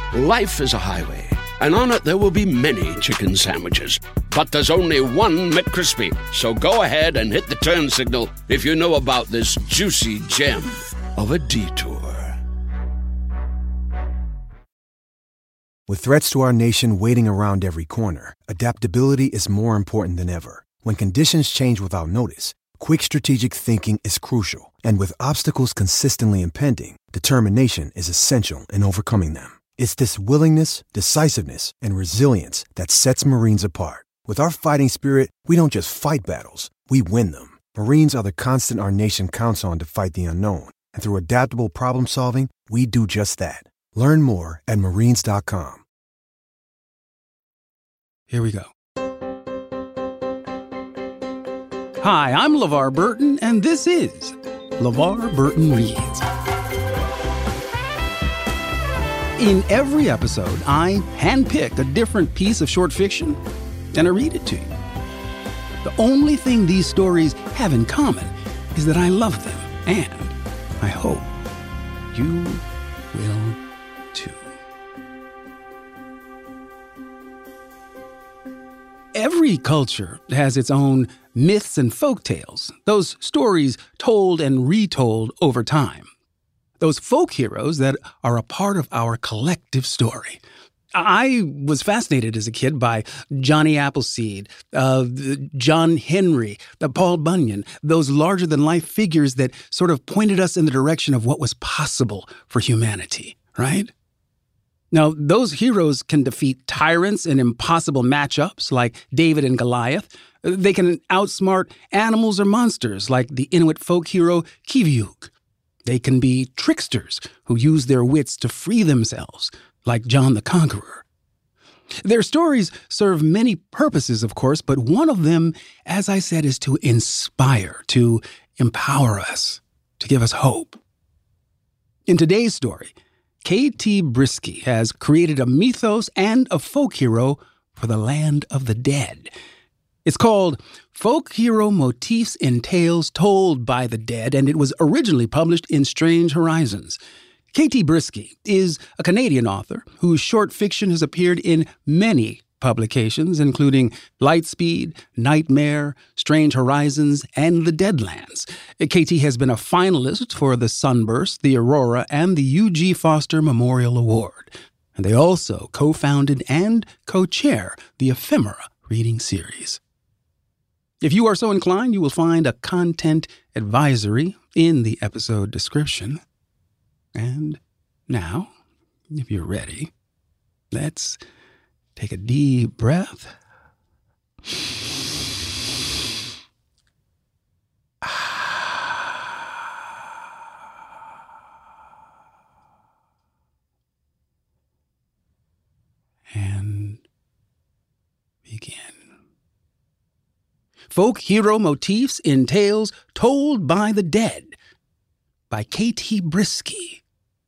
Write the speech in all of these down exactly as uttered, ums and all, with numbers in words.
Life is a highway, and on it there will be many chicken sandwiches. But there's only one McCrispy. So go ahead and hit the turn signal if you know about this juicy gem of a detour. With threats to our nation waiting around every corner, adaptability is more important than ever. When conditions change without notice, quick strategic thinking is crucial. And with obstacles consistently impending, determination is essential in overcoming them. It's this willingness, decisiveness, and resilience that sets Marines apart. With our fighting spirit, we don't just fight battles, we win them. Marines are the constant our nation counts on to fight the unknown. And through adaptable problem solving, we do just that. Learn more at marines dot com. Here we go. Hi, I'm LeVar Burton, and this is LeVar Burton Reads. In every episode, I handpick a different piece of short fiction, and I read it to you. The only thing these stories have in common is that I love them, and I hope you will too. Every culture has its own myths and folktales, those stories told and retold over time. Those folk heroes that are a part of our collective story. I was fascinated as a kid by Johnny Appleseed, uh, John Henry, uh, Paul Bunyan, those larger-than-life figures that sort of pointed us in the direction of what was possible for humanity, right? Now, those heroes can defeat tyrants in impossible matchups like David and Goliath. They can outsmart animals or monsters like the Inuit folk hero Kiviuk. They can be tricksters who use their wits to free themselves, like John the Conqueror. Their stories serve many purposes, of course, but one of them, as I said, is to inspire, to empower us, to give us hope. In today's story, K T Brisky has created a mythos and a folk hero for the land of the dead. It's called Folk Hero Motifs in Tales Told by the Dead, and it was originally published in Strange Horizons. K T Brisky is a Canadian author whose short fiction has appeared in many publications, including Lightspeed, Nightmare, Strange Horizons, and The Deadlands. K T has been a finalist for the Sunburst, the Aurora, and the U G Foster Memorial Award. And they also co-founded and co-chair the Ephemera reading series. If you are so inclined, you will find a content advisory in the episode description. And now, if you're ready, let's take a deep breath. And begin. Folk Hero Motifs in Tales Told by the Dead by K T Brisky.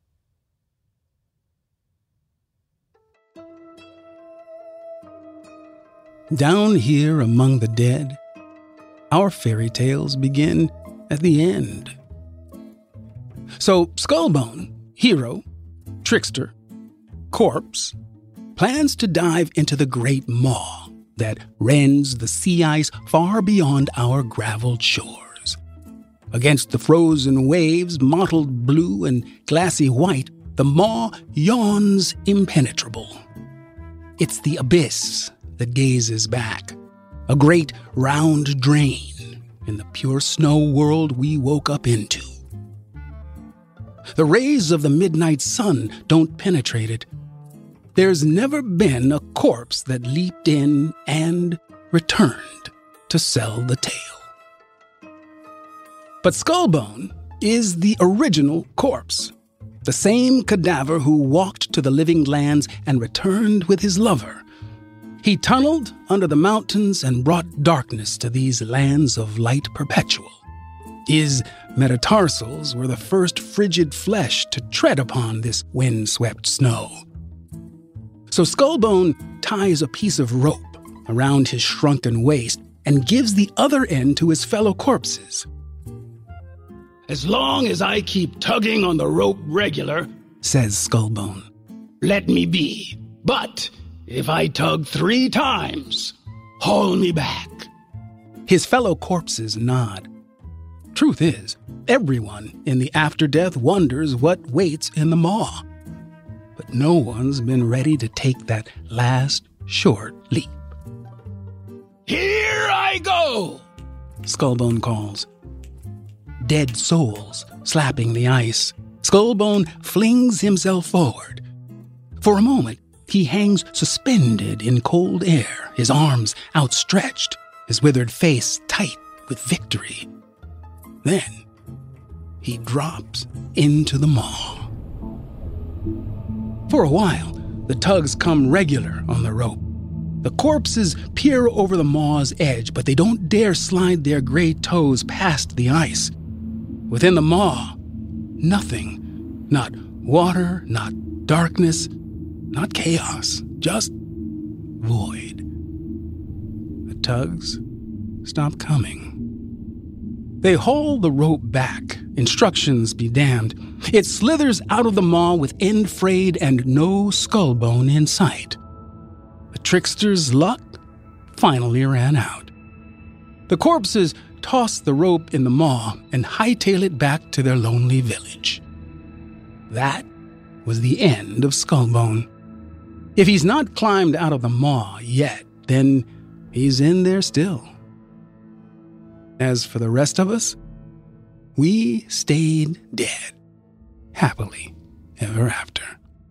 Down here among the dead, our fairy tales begin at the end. So Skullbone, hero, trickster, corpse, plans to dive into the great maw that rends the sea ice far beyond our graveled shores. Against the frozen waves, mottled blue and glassy white, the maw yawns impenetrable. It's the abyss that gazes back, a great round drain in the pure snow world we woke up into. The rays of the midnight sun don't penetrate it. There's never been a corpse that leaped in and returned to sell the tale. But Skullbone is the original corpse, the same cadaver who walked to the living lands and returned with his lover. He tunneled under the mountains and brought darkness to these lands of light perpetual. His metatarsals were the first frigid flesh to tread upon this wind-swept snow. So Skullbone ties a piece of rope around his shrunken waist and gives the other end to his fellow corpses. As long as I keep tugging on the rope regular, says Skullbone, let me be. But if I tug three times, haul me back. His fellow corpses nod. Truth is, everyone in the after-death wonders what waits in the maw. But no one's been ready to take that last short leap. Here I go, Skullbone calls. Dead souls slapping the ice, Skullbone flings himself forward. For a moment, he hangs suspended in cold air, his arms outstretched, his withered face tight with victory. Then, he drops into the maw. For a while, the tugs come regular on the rope. The corpses peer over the maw's edge, but they don't dare slide their gray toes past the ice. Within the maw, nothing. Not water, not darkness, not chaos, just void. The tugs stop coming. They haul the rope back, instructions be damned. It slithers out of the maw with end frayed and no Skullbone in sight. The trickster's luck finally ran out. The corpses toss the rope in the maw and hightail it back to their lonely village. That was the end of Skullbone. If he's not climbed out of the maw yet, then he's in there still. As for the rest of us, we stayed dead, happily ever after.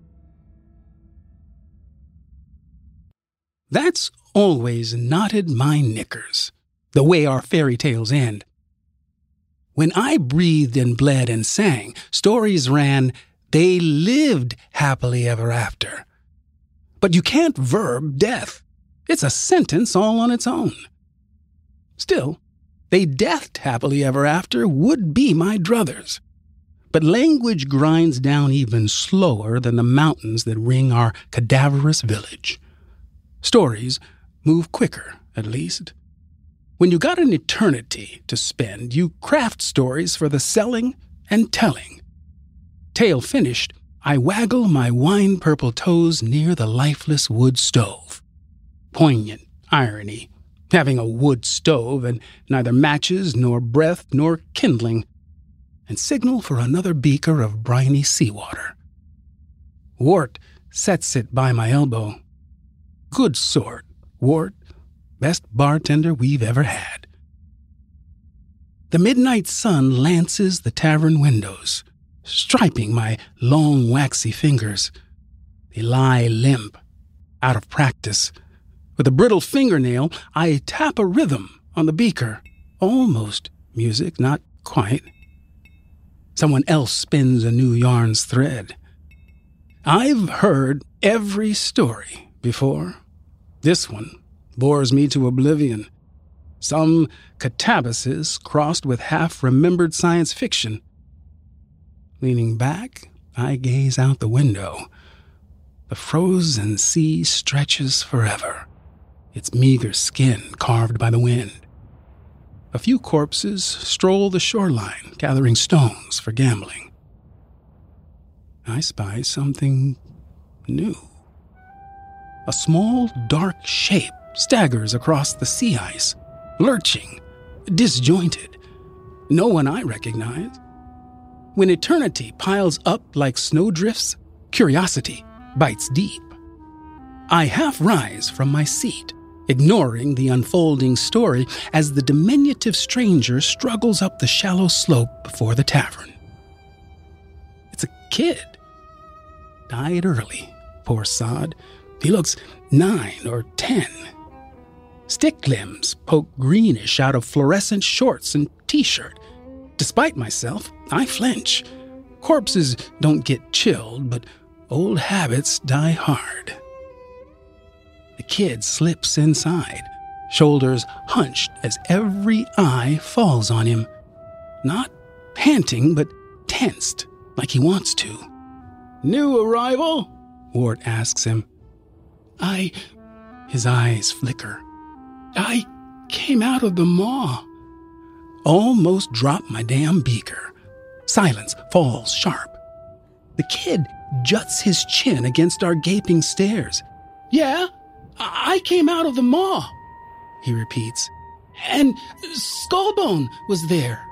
That's always knotted my knickers, the way our fairy tales end. When I breathed and bled and sang, stories ran, they lived happily ever after. But you can't verb death. It's a sentence all on its own. Still, they deathed happily ever after would be my druthers. But language grinds down even slower than the mountains that ring our cadaverous village. Stories move quicker, at least. When you got an eternity to spend, you craft stories for the selling and telling. Tale finished, I waggle my wine-purple toes near the lifeless wood stove. Poignant irony, having a wood stove and neither matches nor breath nor kindling, and signal for another beaker of briny seawater. Wart sets it by my elbow. Good sort, Wart, best bartender we've ever had. The midnight sun lances the tavern windows, striping my long waxy fingers. They lie limp, out of practice. With a brittle fingernail, I tap a rhythm on the beaker. Almost music, not quite. Someone else spins a new yarn's thread. I've heard every story before. This one bores me to oblivion. Some catabasis crossed with half-remembered science fiction. Leaning back, I gaze out the window. The frozen sea stretches forever, its meager skin carved by the wind. A few corpses stroll the shoreline, gathering stones for gambling. I spy something new. A small, dark shape staggers across the sea ice, lurching, disjointed. No one I recognize. When eternity piles up like snowdrifts, curiosity bites deep. I half rise from my seat, ignoring the unfolding story as the diminutive stranger struggles up the shallow slope before the tavern. It's a kid. Died early, poor sod. He looks nine or ten. Stick limbs poke greenish out of fluorescent shorts and t-shirt. Despite myself, I flinch. Corpses don't get chilled, but old habits die hard. The kid slips inside, shoulders hunched as every eye falls on him. Not panting, but tensed, like he wants to. New arrival? Wart asks him. I... His eyes flicker. I came out of the maw. Almost dropped my damn beaker. Silence falls sharp. The kid juts his chin against our gaping stares. "Yeah, I, I came out of the maw," he repeats. "And Skullbone was there."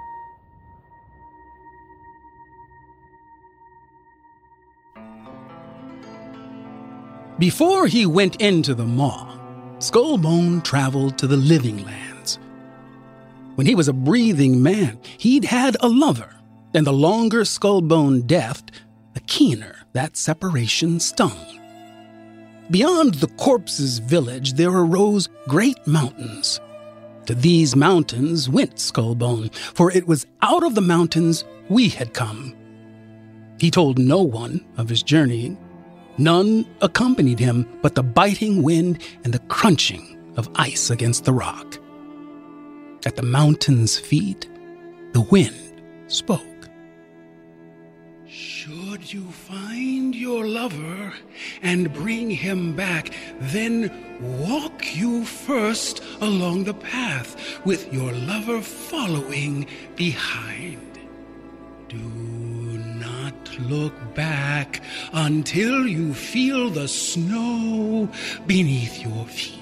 Before he went into the maw, Skullbone traveled to the living lands. When he was a breathing man, he'd had a lover, and the longer Skullbone deathed, the keener that separation stung. Beyond the corpse's village, there arose great mountains. To these mountains went Skullbone, for it was out of the mountains we had come. He told no one of his journeying. None accompanied him but the biting wind and the crunching of ice against the rock. At the mountain's feet, the wind spoke. "Should you find your lover and bring him back, then walk you first along the path with your lover following behind. Do not look back until you feel the snow beneath your feet."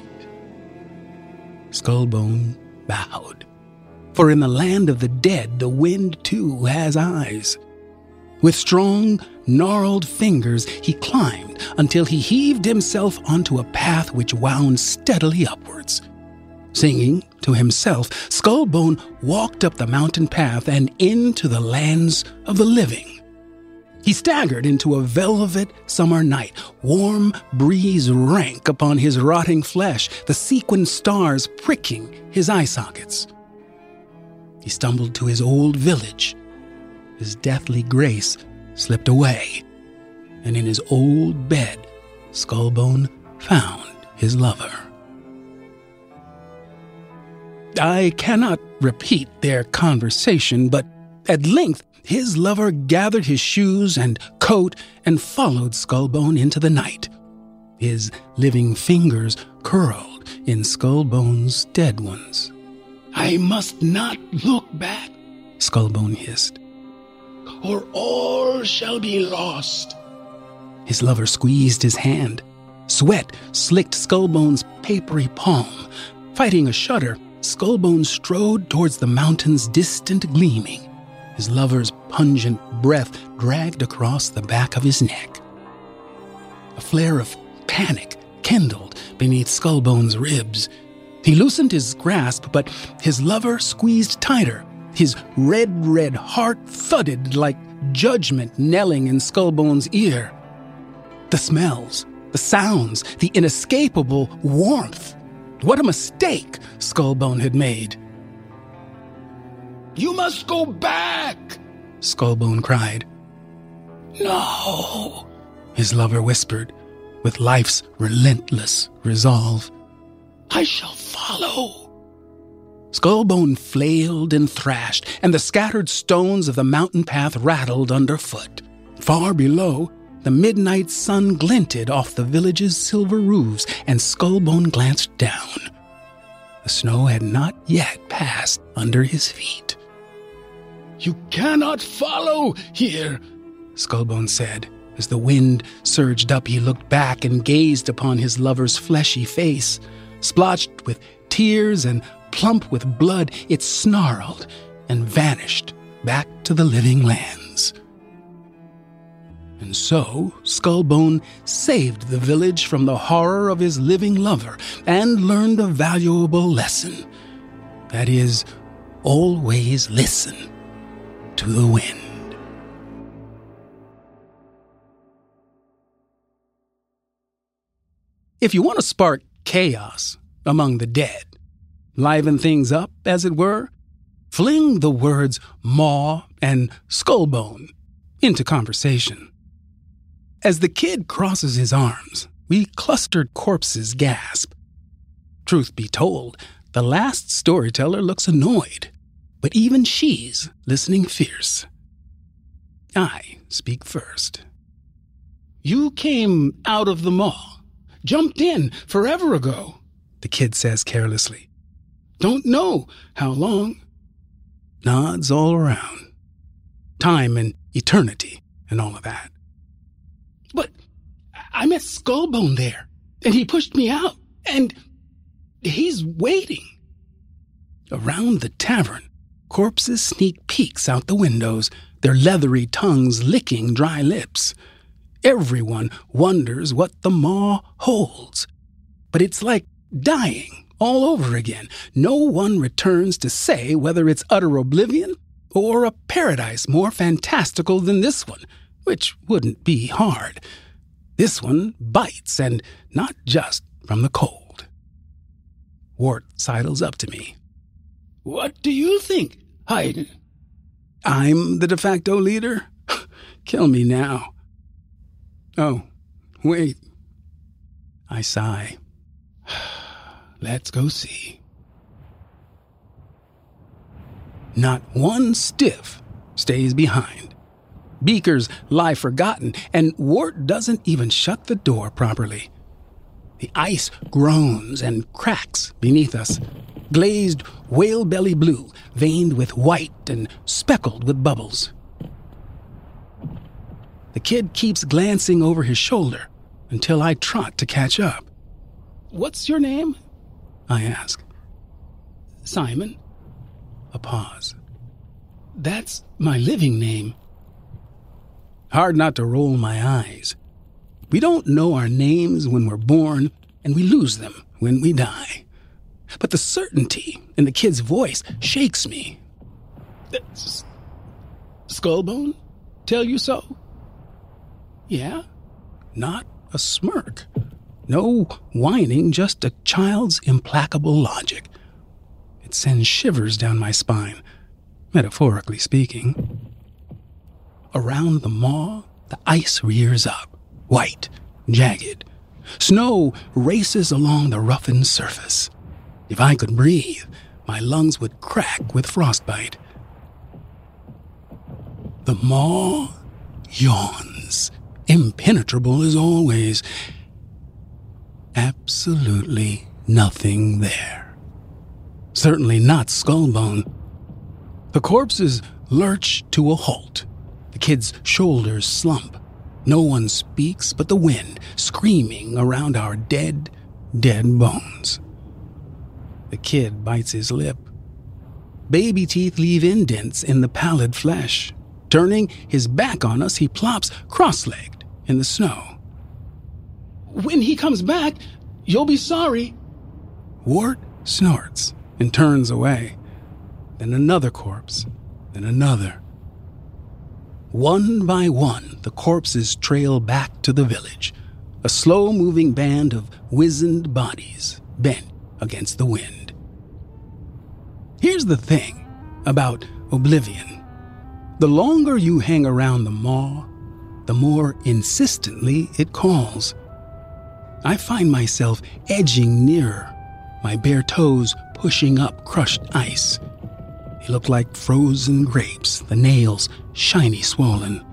Skullbone bowed, for in the land of the dead the wind too has eyes. With strong, gnarled fingers he climbed until he heaved himself onto a path which wound steadily upwards. Singing to himself, Skullbone walked up the mountain path and into the lands of the living. He staggered into a velvet summer night. Warm breeze rank upon his rotting flesh, the sequined stars pricking his eye sockets. He stumbled to his old village. His deathly grace slipped away, and in his old bed, Skullbone found his lover. I cannot repeat their conversation, but at length his lover gathered his shoes and coat and followed Skullbone into the night. His living fingers curled in Skullbone's dead ones. "I must not look back," Skullbone hissed, "or all shall be lost." His lover squeezed his hand. Sweat slicked Skullbone's papery palm. Fighting a shudder, Skullbone strode towards the mountain's distant gleaming. His lover's pungent breath dragged across the back of his neck. A flare of panic kindled beneath Skullbone's ribs. He loosened his grasp, but his lover squeezed tighter. His red, red heart thudded like judgment knelling in Skullbone's ear. The smells, the sounds, the inescapable warmth. What a mistake Skullbone had made. "You must go back," Skullbone cried. "No," his lover whispered, with life's relentless resolve. "I shall follow." Skullbone flailed and thrashed, and the scattered stones of the mountain path rattled underfoot. Far below, the midnight sun glinted off the village's silver roofs, and Skullbone glanced down. The snow had not yet passed under his feet. "You cannot follow here," Skullbone said. As the wind surged up, he looked back and gazed upon his lover's fleshy face. Splotched with tears and plump with blood, it snarled and vanished back to the living lands. And so Skullbone saved the village from the horror of his living lover and learned a valuable lesson. That is, always listen to the wind. If you want to spark chaos among the dead, liven things up, as it were, fling the words maw and Skullbone into conversation. As the kid crosses his arms, we clustered corpses gasp. Truth be told, the last storyteller looks annoyed, but even she's listening fierce. I speak first. "You came out of the maw, jumped in forever ago," the kid says carelessly. "Don't know how long." Nods all around. Time and eternity and all of that. But I met Skullbone there, and he pushed me out, and he's waiting. Around the tavern, corpses sneak peeks out the windows, their leathery tongues licking dry lips. Everyone wonders what the maw holds. But it's like dying all over again. No one returns to say whether it's utter oblivion or a paradise more fantastical than this one, which wouldn't be hard. This one bites, and not just from the cold. Wart sidles up to me. What do you think, Haydn? I'm the de facto leader? Kill me now. Oh, wait. I sigh. Let's go see. Not one stiff stays behind. Beakers lie forgotten, and Wart doesn't even shut the door properly. The ice groans and cracks beneath us, glazed whale-belly blue, veined with white and speckled with bubbles. The kid keeps glancing over his shoulder until I trot to catch up. What's your name? I ask. Simon. A pause. That's my living name. Hard not to roll my eyes. We don't know our names when we're born, and we lose them when we die. But the certainty in the kid's voice shakes me. S- Skullbone? Tell you so? Yeah? Not a smirk. No whining, just a child's implacable logic. It sends shivers down my spine, metaphorically speaking. Around the maw, the ice rears up, white, jagged. Snow races along the roughened surface. If I could breathe, my lungs would crack with frostbite. The maw yawns, impenetrable as always. Absolutely nothing there. Certainly not Skullbone. The corpses lurch to a halt. The kid's shoulders slump. No one speaks but the wind screaming around our dead, dead bones. The kid bites his lip. Baby teeth leave indents in the pallid flesh. Turning his back on us, he plops cross-legged in the snow. When he comes back, you'll be sorry. Wart snorts and turns away. Then another corpse, then another. One by one, the corpses trail back to the village, a slow-moving band of wizened bodies bent against the wind. Here's the thing about oblivion. The longer you hang around the maw, the more insistently it calls. I find myself edging nearer, my bare toes pushing up crushed ice. They look like frozen grapes, the nails shiny swollen.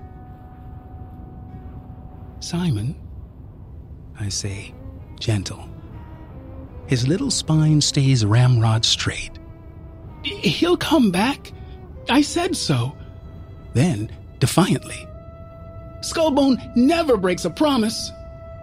Simon, I say, gentle. His little spine stays ramrod straight. He'll come back. I said so. Then, defiantly, Skullbone never breaks a promise.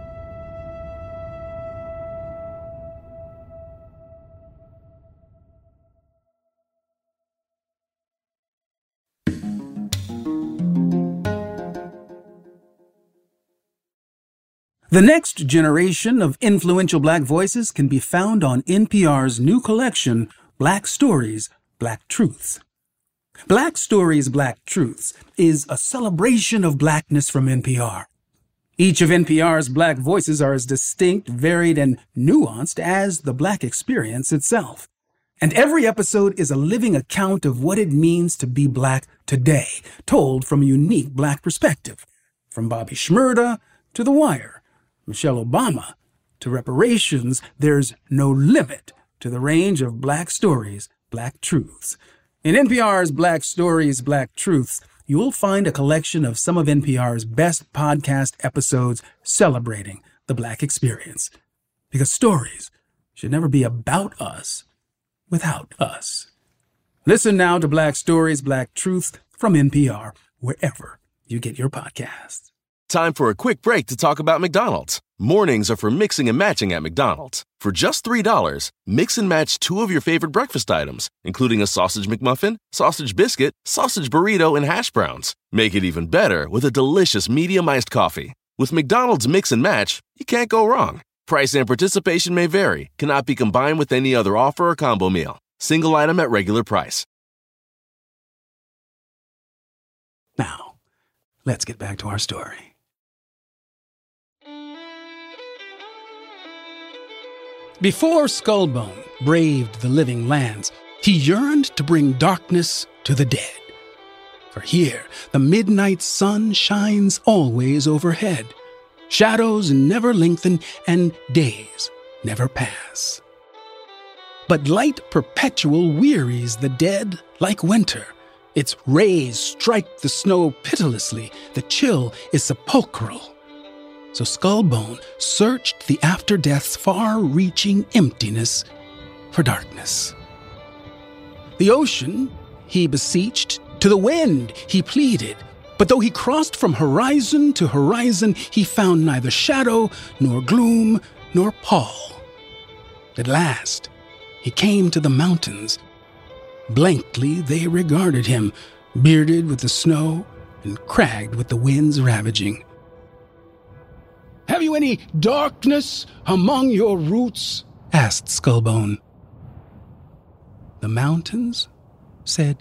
The next generation of influential Black voices can be found on N P R's new collection, Black Stories, Black Truths. Black Stories, Black Truths is a celebration of Blackness from N P R. Each of N P R's Black voices are as distinct, varied, and nuanced as the Black experience itself. And every episode is a living account of what it means to be Black today, told from a unique Black perspective. From Bobby Shmurda to The Wire, Michelle Obama to reparations, there's no limit to the range of Black stories, Black truths. In N P R's Black Stories, Black Truths, you'll find a collection of some of N P R's best podcast episodes celebrating the Black experience. Because stories should never be about us without us. Listen now to Black Stories, Black Truths from N P R, wherever you get your podcasts. Time for a quick break to talk about McDonald's. Mornings are for mixing and matching at McDonald's. For just three dollars, mix and match two of your favorite breakfast items, including a sausage McMuffin, sausage biscuit, sausage burrito, and hash browns. Make it even better with a delicious medium iced coffee. With McDonald's Mix and Match, you can't go wrong. Price and participation may vary, cannot be combined with any other offer or combo meal. Single item at regular price. Now, let's get back to our story. Before Skullbone braved the living lands, he yearned to bring darkness to the dead. For here, the midnight sun shines always overhead. Shadows never lengthen, and days never pass. But light perpetual wearies the dead like winter. Its rays strike the snow pitilessly. The chill is sepulchral. So Skullbone searched the after-death's far-reaching emptiness for darkness. The ocean he beseeched, to the wind he pleaded, but though he crossed from horizon to horizon, he found neither shadow, nor gloom, nor pall. At last, he came to the mountains. Blankly they regarded him, bearded with the snow and cragged with the winds ravaging. "Have you any darkness among your roots?" asked Skullbone. The mountains said,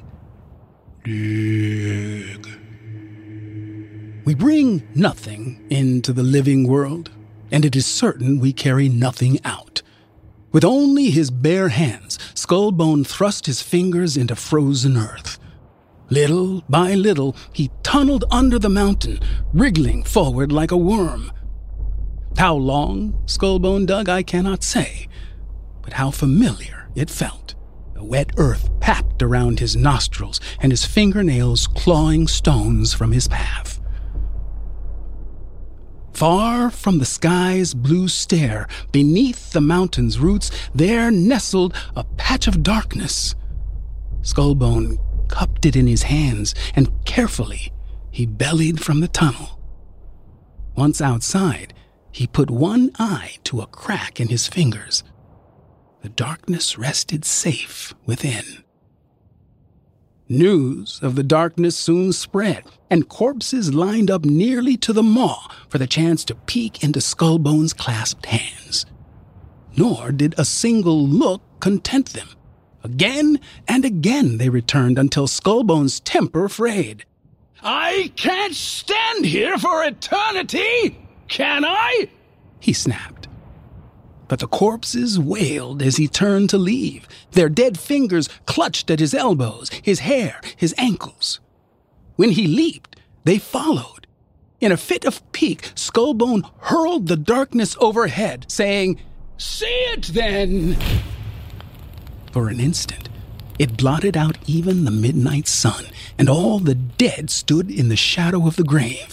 "Dig. We bring nothing into the living world, and it is certain we carry nothing out." With only his bare hands, Skullbone thrust his fingers into frozen earth. Little by little, he tunneled under the mountain, wriggling forward like a worm. How long Skullbone dug, I cannot say, but how familiar it felt. The wet earth packed around his nostrils and his fingernails clawing stones from his path. Far from the sky's blue stare, beneath the mountain's roots, there nestled a patch of darkness. Skullbone cupped it in his hands, and carefully he bellied from the tunnel. Once outside, he put one eye to a crack in his fingers. The darkness rested safe within. News of the darkness soon spread, and corpses lined up nearly to the maw for the chance to peek into Skullbone's clasped hands. Nor did a single look content them. Again and again they returned until Skullbone's temper frayed. "I can't stand here for eternity, can I?" he snapped. But the corpses wailed as he turned to leave. Their dead fingers clutched at his elbows, his hair, his ankles. When he leaped, they followed. In a fit of pique, Skullbone hurled the darkness overhead, saying, "See it then!" For an instant, it blotted out even the midnight sun, and all the dead stood in the shadow of the grave.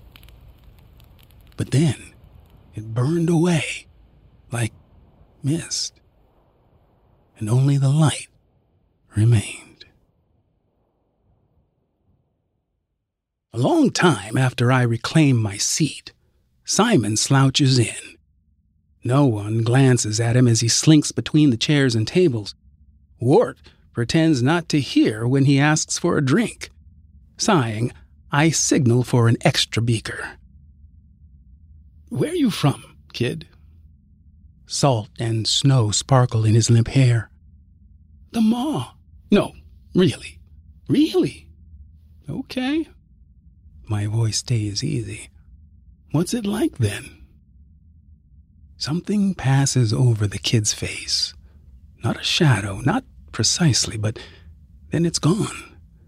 But then it burned away like mist, and only the light remained. A long time after I reclaim my seat, Simon slouches in. No one glances at him as he slinks between the chairs and tables. Wart pretends not to hear when he asks for a drink. Sighing, I signal for an extra beaker. "Where you from, kid?" Salt and snow sparkle in his limp hair. "The maw." "No, really. Really?" "Okay." My voice stays easy. "What's it like then?" Something passes over the kid's face. Not a shadow, not precisely, but then it's gone.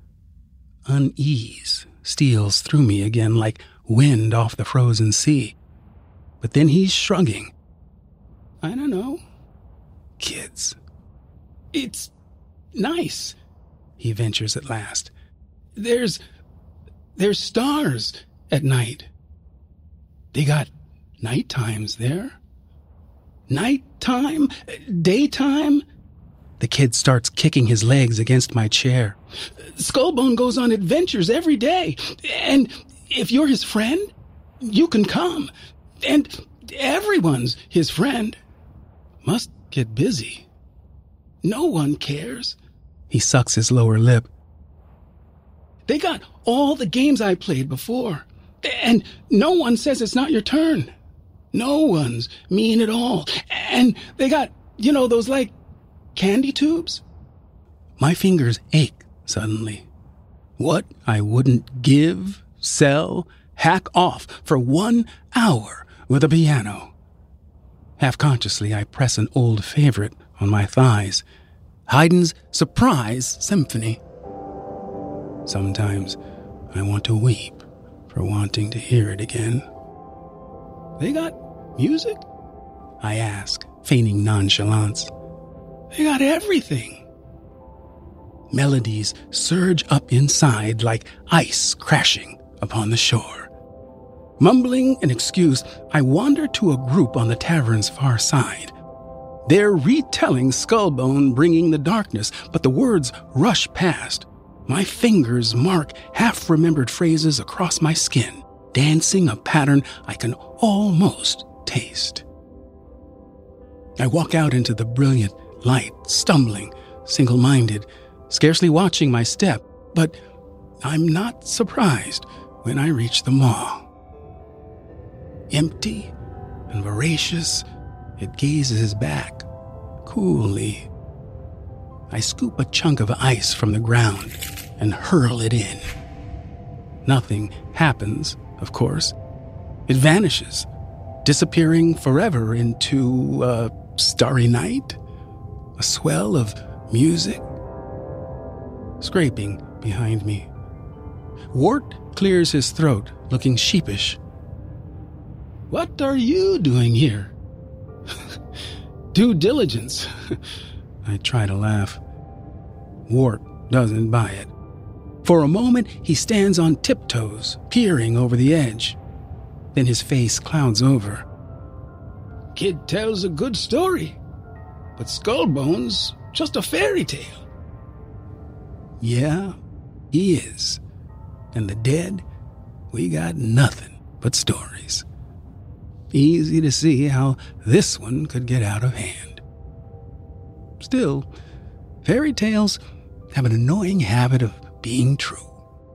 Unease steals through me again like wind off the frozen sea. But then he's shrugging. "I don't know. Kids. It's nice," he ventures at last. There's, there's stars at night. They got night times there." "Nighttime? Daytime?" The kid starts kicking his legs against my chair. "Skullbone goes on adventures every day. And if you're his friend, You can come. And everyone's his friend. Must get busy. No one cares. He sucks his lower lip. They got all the games I played before. And no one says it's not your turn. No one's mean at all. And they got, you know, those, like, candy tubes. My fingers ache suddenly. What I wouldn't give, sell, hack off for one hour with a piano. Half-consciously, I press an old favorite on my thighs. Haydn's Surprise Symphony. Sometimes I want to weep for wanting to hear it again. They got music? I ask, feigning nonchalance. They got everything. Melodies surge up inside like ice crashing upon the shore. Mumbling an excuse, I wander to a group on the tavern's far side. They're retelling Skullbone Bringing the Darkness, but the words rush past. My fingers mark half-remembered phrases across my skin, dancing a pattern I can almost taste. I walk out into the brilliant light, stumbling, single-minded, scarcely watching my step, but I'm not surprised when I reach the mall. Empty and voracious, it gazes back, coolly. I scoop a chunk of ice from the ground and hurl it in. Nothing happens, of course. It vanishes, disappearing forever into a starry night, a swell of music. Scraping behind me. Wart clears his throat, looking sheepish. What are you doing here? Due diligence. I try to laugh. Wart doesn't buy it. For a moment, he stands on tiptoes, peering over the edge. Then his face clouds over. Kid tells a good story, but Skullbone's just a fairy tale. Yeah, he is. And the dead, we got nothing but stories. Easy to see how this one could get out of hand. Still, fairy tales have an annoying habit of being true.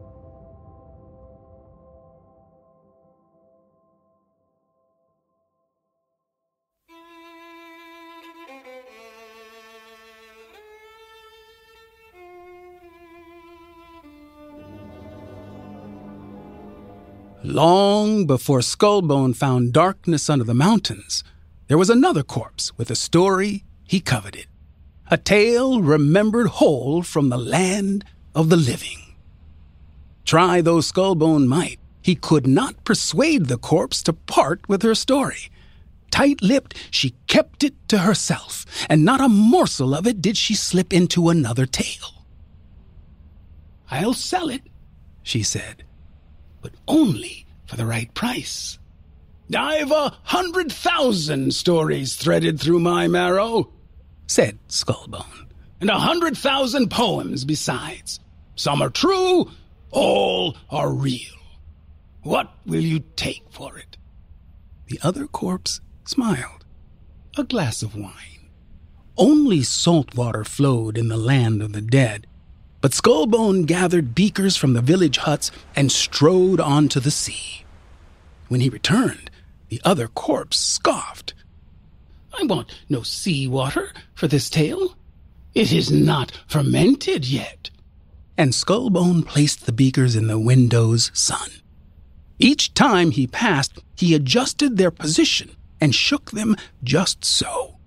Long before Skullbone found darkness under the mountains, there was another corpse with a story he coveted. A tale remembered whole from the land of the living. Try though Skullbone might, he could not persuade the corpse to part with her story. Tight-lipped, she kept it to herself, and not a morsel of it did she slip into another tale. I'll sell it, she said, but only for the right price. I've a hundred thousand stories threaded through my marrow, said Skullbone, and a hundred thousand poems besides. Some are true, all are real. What will you take for it? The other corpse smiled. A glass of wine. Only salt water flowed in the land of the dead, but Skullbone gathered beakers from the village huts and strode onto the sea. When he returned, the other corpse scoffed. I want no sea water for this tale. It is not fermented yet. And Skullbone placed the beakers in the window's sun. Each time he passed, he adjusted their position and shook them just so.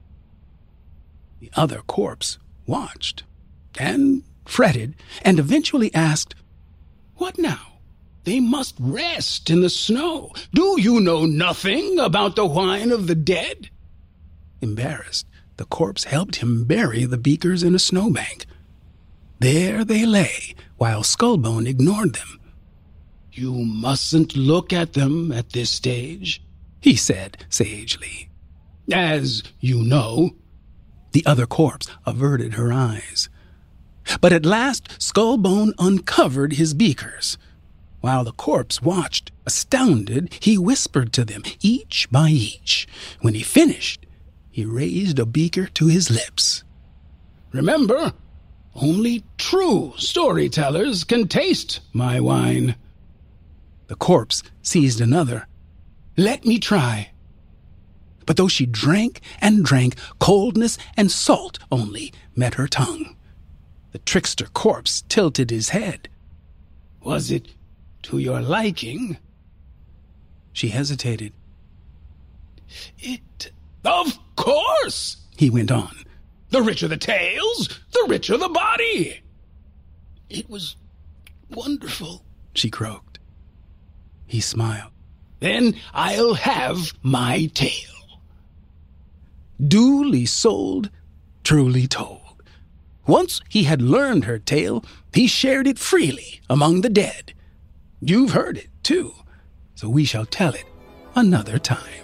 The other corpse watched and fretted, and eventually asked, What now? They must rest in the snow. Do you know nothing about the wine of the dead? Embarrassed, the corpse helped him bury the beakers in a snowbank. There they lay, while Skullbone ignored them. You mustn't look at them at this stage, he said sagely. As you know. The other corpse averted her eyes. But at last Skullbone uncovered his beakers. While the corpse watched, astounded, he whispered to them, each by each. When he finished, he raised a beaker to his lips. "Remember, only true storytellers can taste my wine." The corpse seized another. "Let me try." But though she drank and drank, coldness and salt only met her tongue. The trickster corpse tilted his head. "Was it to your liking?" She hesitated. "It... Of course," he went on. "The richer the tales, the richer the body." "It was wonderful," she croaked. He smiled. "Then I'll have my tale." Duly sold, truly told. Once he had learned her tale, he shared it freely among the dead. You've heard it, too, so we shall tell it another time.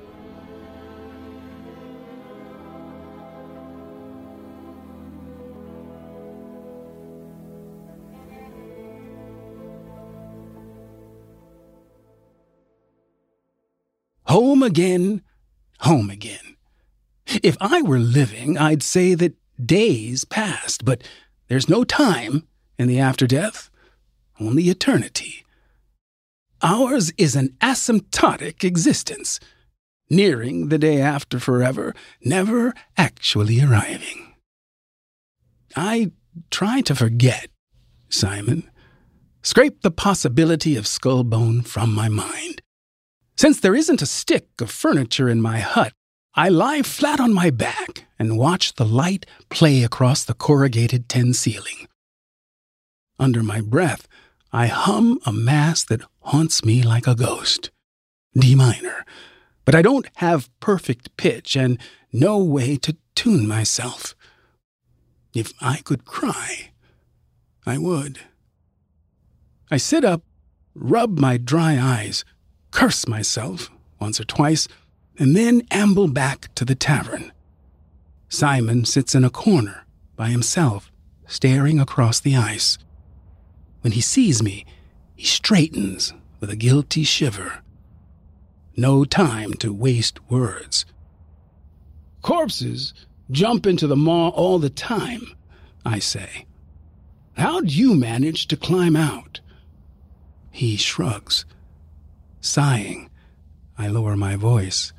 Home again, home again. If I were living, I'd say that days passed, but there's no time in the after-death, only eternity. Ours is an asymptotic existence, nearing the day after forever, never actually arriving. I try to forget, Simon, scrape the possibility of Skullbone from my mind. Since there isn't a stick of furniture in my hut, I lie flat on my back and watch the light play across the corrugated tin ceiling. Under my breath, I hum a mass that haunts me like a ghost. D minor. But I don't have perfect pitch and no way to tune myself. If I could cry, I would. I sit up, rub my dry eyes, curse myself once or twice, and then amble back to the tavern. Simon sits in a corner by himself, staring across the ice. When he sees me, he straightens with a guilty shiver. No time to waste words. "Corpses jump into the maw all the time," I say. "How'd you manage to climb out?" He shrugs. Sighing, I lower my voice.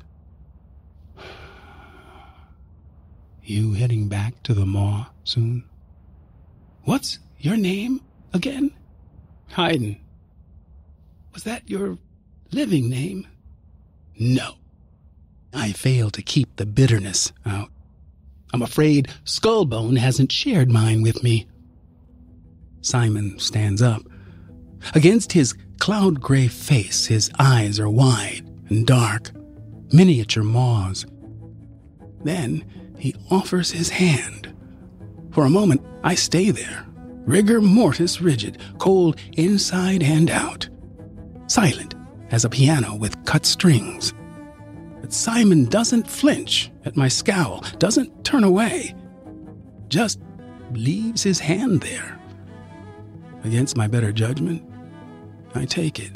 "You heading back to the maw soon?" "What's your name again?" "Haydn." "Was that your living name?" "No." I fail to keep the bitterness out. "I'm afraid Skullbone hasn't shared mine with me." Simon stands up. Against his cloud-gray face, his eyes are wide and dark, miniature maws. Then he offers his hand. For a moment, I stay there, rigor mortis rigid, cold inside and out, silent as a piano with cut strings. But Simon doesn't flinch at my scowl, doesn't turn away, just leaves his hand there. Against my better judgment, I take it.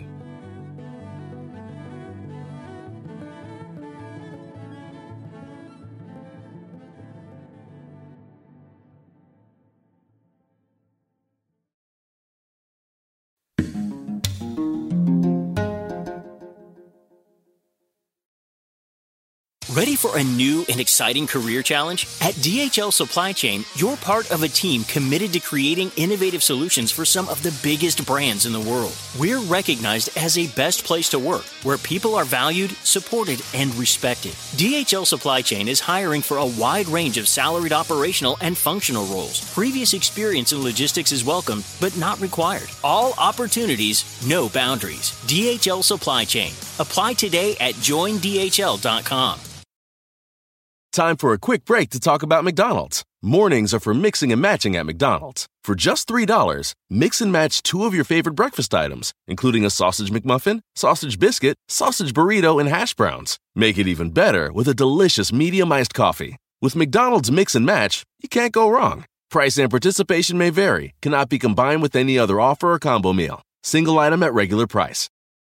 Ready for a new and exciting career challenge? At D H L Supply Chain, you're part of a team committed to creating innovative solutions for some of the biggest brands in the world. We're recognized as a best place to work, where people are valued, supported, and respected. D H L Supply Chain is hiring for a wide range of salaried operational and functional roles. Previous experience in logistics is welcome, but not required. All opportunities, no boundaries. D H L Supply Chain. Apply today at join D H L dot com. Time for a quick break to talk about McDonald's. Mornings are for mixing and matching at McDonald's. For just three dollars, mix and match two of your favorite breakfast items, including a sausage McMuffin, sausage biscuit, sausage burrito, and hash browns. Make it even better with a delicious medium iced coffee. With McDonald's Mix and Match, you can't go wrong. Price and participation may vary, cannot be combined with any other offer or combo meal. Single item at regular price.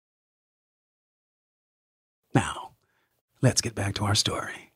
Now, let's get back to our story.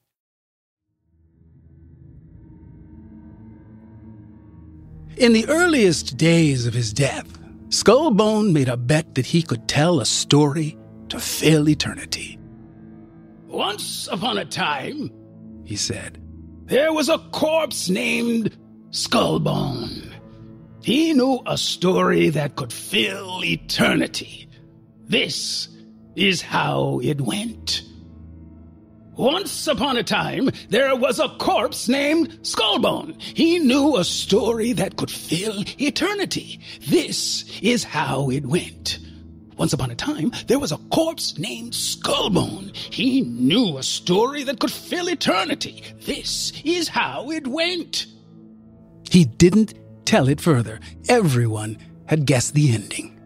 In the earliest days of his death, Skullbone made a bet that he could tell a story to fill eternity. "Once upon a time," he said, "there was a corpse named Skullbone. He knew a story that could fill eternity. This is how it went. Once upon a time, there was a corpse named Skullbone. He knew a story that could fill eternity. This is how it went. Once upon a time, there was a corpse named Skullbone. He knew a story that could fill eternity. This is how it went." He didn't tell it further. Everyone had guessed the ending.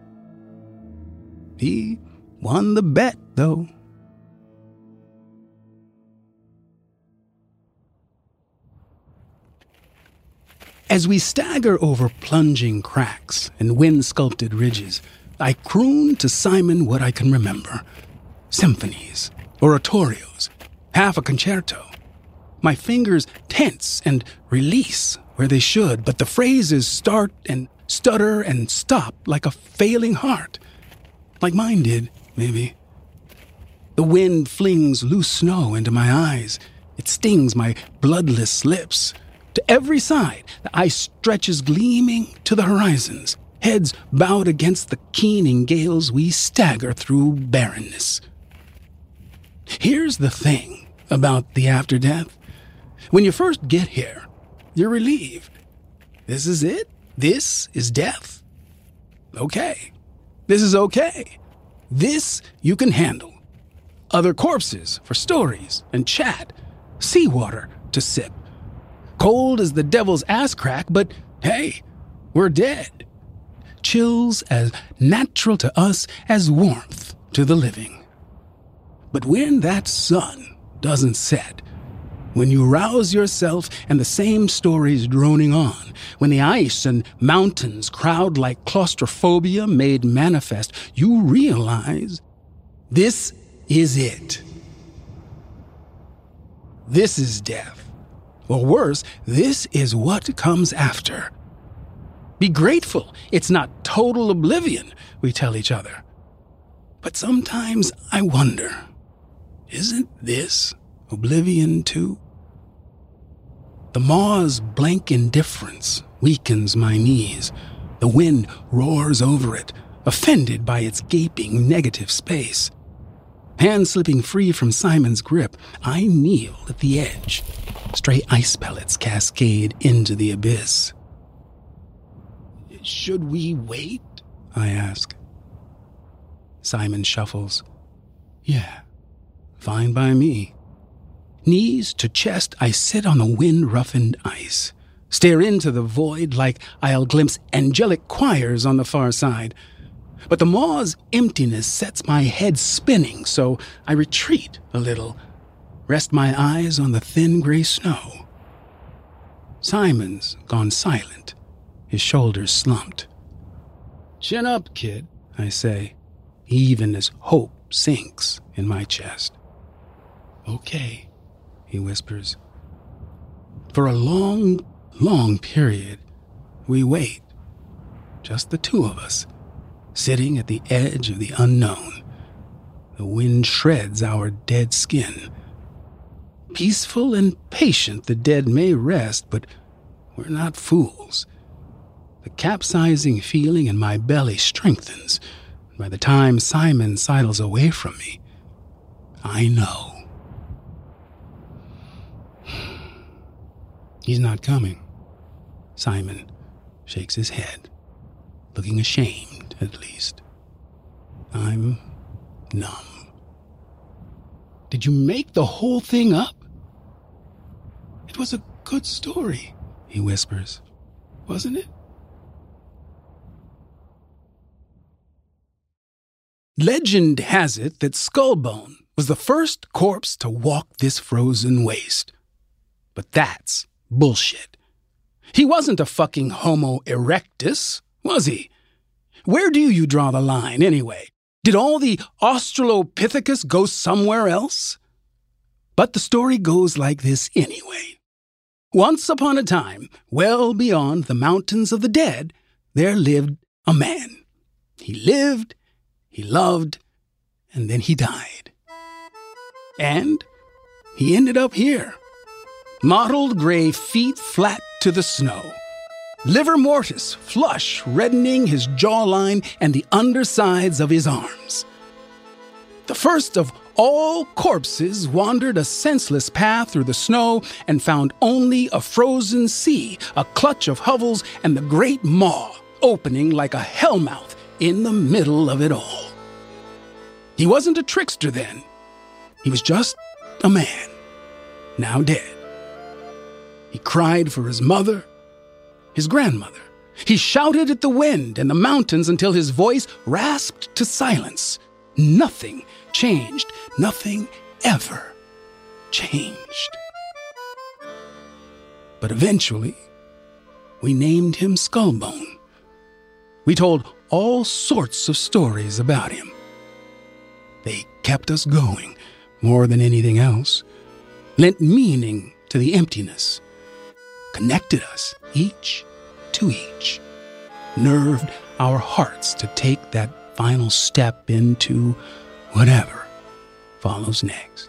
He won the bet, though. As we stagger over plunging cracks and wind-sculpted ridges, I croon to Simon what I can remember. Symphonies, oratorios, half a concerto. My fingers tense and release where they should, but the phrases start and stutter and stop like a failing heart. Like mine did, maybe. The wind flings loose snow into my eyes. It stings my bloodless lips. To every side, the ice stretches gleaming to the horizons. Heads bowed against the keening gales, we stagger through barrenness. Here's the thing about the after death. When you first get here, you're relieved. This is it? This is death? Okay. This is okay. This you can handle. Other corpses for stories and chat. Seawater to sip. Cold as the devil's ass crack, but hey, we're dead. Chills as natural to us as warmth to the living. But when that sun doesn't set, when you rouse yourself and the same story's droning on, when the ice and mountains crowd like claustrophobia made manifest, you realize this is it. This is death. Or worse, this is what comes after. Be grateful it's not total oblivion, we tell each other. But sometimes I wonder, isn't this oblivion too? The maw's blank indifference weakens my knees. The wind roars over it, offended by its gaping negative space. Hand slipping free from Simon's grip, I kneel at the edge. Stray ice pellets cascade into the abyss. Should we wait? I ask. Simon shuffles. Yeah, fine by me. Knees to chest, I sit on the wind-roughened ice. Stare into the void like I'll glimpse angelic choirs on the far side. But the maw's emptiness sets my head spinning, so I retreat a little. Rest my eyes on the thin gray snow. Simon's gone silent, his shoulders slumped. Chin up, kid, I say, even as hope sinks in my chest. Okay, he whispers. For a long, long period, we wait, just the two of us, sitting at the edge of the unknown. The wind shreds our dead skin. Peaceful and patient the dead may rest, but we're not fools. The capsizing feeling in my belly strengthens. By the time Simon sidles away from me, I know. He's not coming. Simon shakes his head, looking ashamed at least. I'm numb. Did you make the whole thing up? It was a good story, he whispers. Wasn't it? Legend has it that Skullbone was the first corpse to walk this frozen waste. But that's bullshit. He wasn't a fucking Homo erectus, was he? Where do you draw the line, anyway? Did all the Australopithecus go somewhere else? But the story goes like this anyway. Once upon a time, well beyond the mountains of the dead, there lived a man. He lived, he loved, and then he died. And he ended up here. Mottled gray feet flat to the snow. Livor mortis flush reddening his jawline and the undersides of his arms. The first of all corpses wandered a senseless path through the snow and found only a frozen sea, a clutch of hovels, and the great maw opening like a hellmouth in the middle of it all. He wasn't a trickster then. He was just a man, now dead. He cried for his mother, his grandmother. He shouted at the wind and the mountains until his voice rasped to silence. Nothing changed. Nothing ever changed. But eventually, we named him Skullbone. We told all sorts of stories about him. They kept us going more than anything else, lent meaning to the emptiness, connected us each to each, nerved our hearts to take that final step into whatever follows next.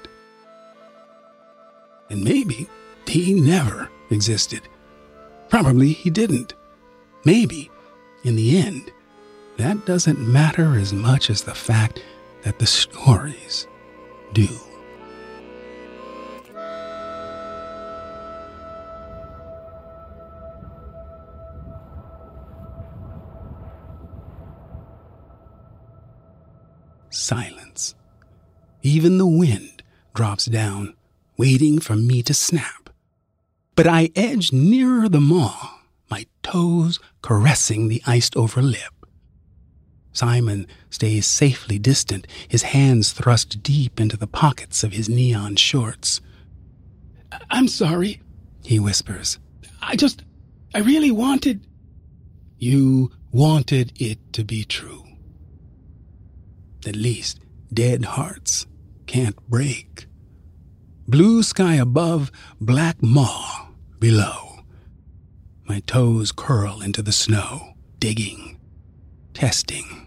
And maybe he never existed. Probably he didn't. Maybe, in the end, that doesn't matter as much as the fact that the stories do. Silence. Even the wind drops down, waiting for me to snap. But I edge nearer the maw, my toes caressing the iced-over lip. Simon stays safely distant, his hands thrust deep into the pockets of his neon shorts. "I'm sorry," he whispers. I just, I really wanted... You wanted it to be true. At least dead hearts can't break. Blue sky above, black maw below. My toes curl into the snow, digging, testing.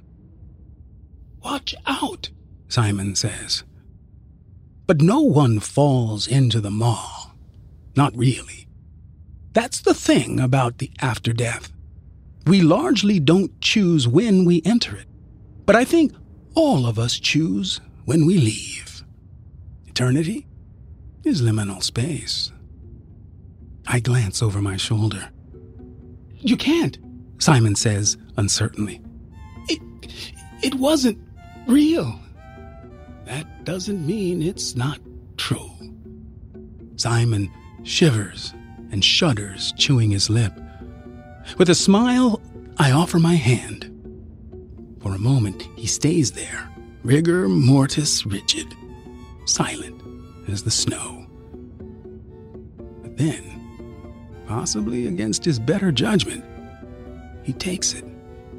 "Watch out," Simon says. But no one falls into the maw. Not really. That's the thing about the after death. We largely don't choose when we enter it. But I think all of us choose when we leave. Eternity is liminal space. I glance over my shoulder. "You can't," Simon says uncertainly. It, it wasn't real." That doesn't mean it's not true. Simon shivers and shudders, chewing his lip. With a smile, I offer my hand. For a moment, he stays there, rigor mortis rigid, silent as the snow. But then, possibly against his better judgment, he takes it.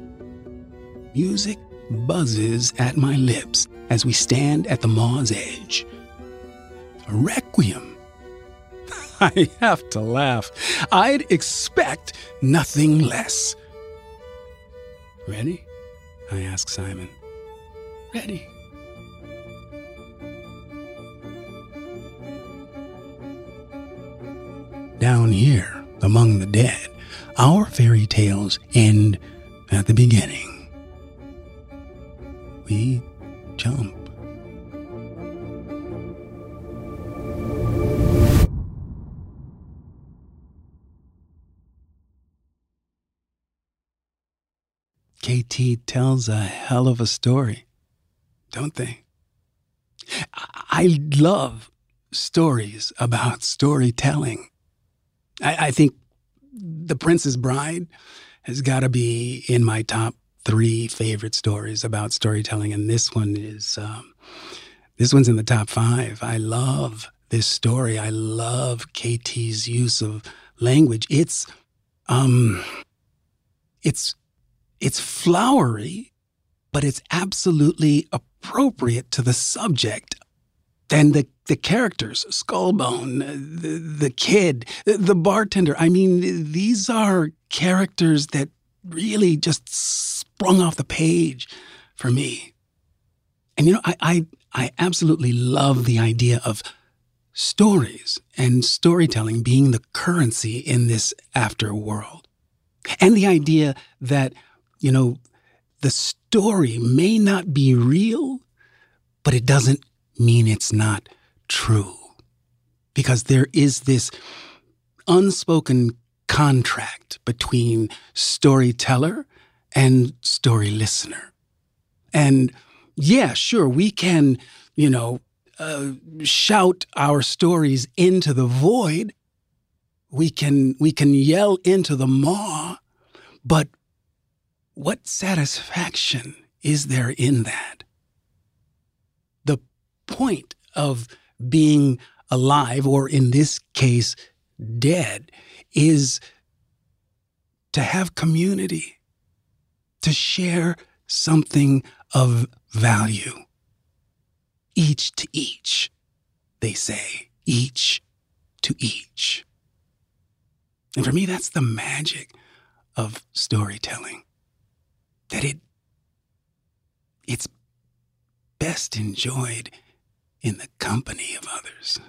Music buzzes at my lips as we stand at the maw's edge. A requiem. I have to laugh. I'd expect nothing less. "Ready?" I ask Simon. "Ready." Down here, among the dead, our fairy tales end at the beginning. We jump. K T tells a hell of a story, don't they? I love stories about storytelling. I, I think The Princess Bride has got to be in my top three favorite stories about storytelling, and this one is um, this one's in the top five. I love this story. I love K T's use of language. It's um, it's it's flowery, but it's absolutely appropriate to the subject. And the, the characters, Skullbone, the, the kid, the bartender, I mean, these are characters that really just sprung off the page for me. And, you know, I, I, I absolutely love the idea of stories and storytelling being the currency in this afterworld. And the idea that, you know, the story may not be real, but it doesn't mean it's not true. Because there is this unspoken contract between storyteller and story listener. And yeah, sure, we can, you know, uh, shout our stories into the void. We can, we can yell into the maw, but what satisfaction is there in that? The point of being alive, or in this case, dead, is to have community, to share something of value. Each to each, they say, each to each. And for me, that's the magic of storytelling. That it, it's best enjoyed in the company of others.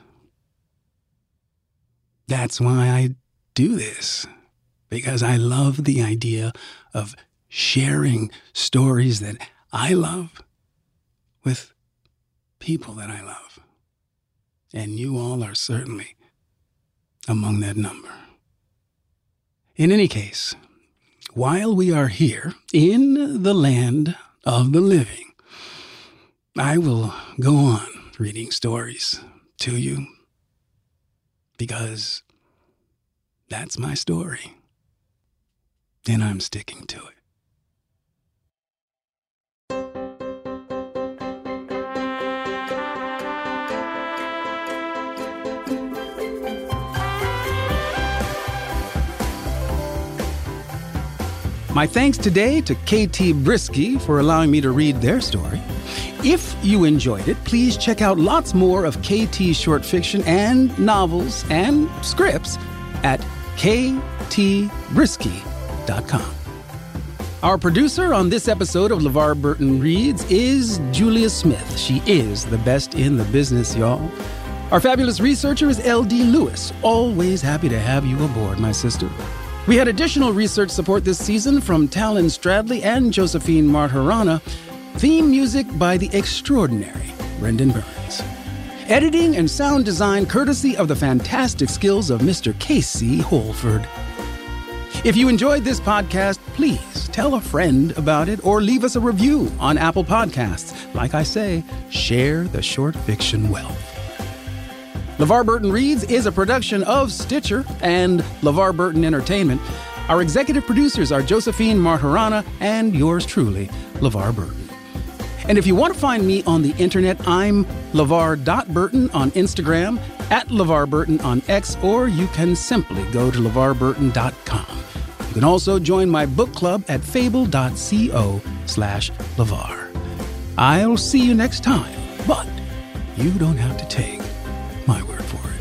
That's why I do this, because I love the idea of sharing stories that I love with people that I love. And you all are certainly among that number. In any case, while we are here in the land of the living, I will go on reading stories to you, because that's my story, and I'm sticking to it. My thanks today to K T Brisky for allowing me to read their story. If you enjoyed it, please check out lots more of K T's short fiction and novels and scripts at k t brisky dot com. Our producer on this episode of LeVar Burton Reads is Julia Smith. She is the best in the business, y'all. Our fabulous researcher is L D Lewis. Always happy to have you aboard, my sister. We had additional research support this season from Talon Stradley and Josephine Martirana. Theme music by the extraordinary Brendan Burns. Editing and sound design courtesy of the fantastic skills of Mister Casey Holford. If you enjoyed this podcast, please tell a friend about it or leave us a review on Apple Podcasts. Like I say, share the short fiction wealth. LeVar Burton Reads is a production of Stitcher and LeVar Burton Entertainment. Our executive producers are Josephine Martirana and yours truly, LeVar Burton. And if you want to find me on the internet, I'm LeVar dot Burton on Instagram, at LeVar Burton on X, or you can simply go to LeVar Burton dot com. You can also join my book club at fable dot co slash LeVar. I'll see you next time, but you don't have to take my word for it.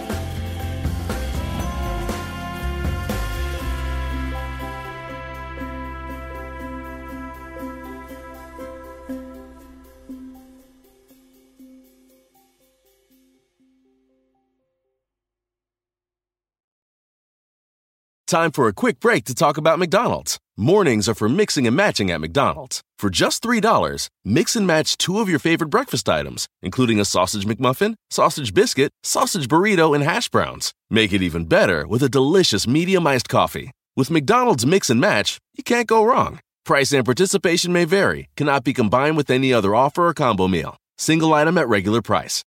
Time for a quick break to talk about McDonald's. Mornings are for mixing and matching at McDonald's. For just three dollars, mix and match two of your favorite breakfast items, including a sausage McMuffin, sausage biscuit, sausage burrito, and hash browns. Make it even better with a delicious medium iced coffee. With McDonald's Mix and Match, you can't go wrong. Price and participation may vary, cannot be combined with any other offer or combo meal. Single item at regular price.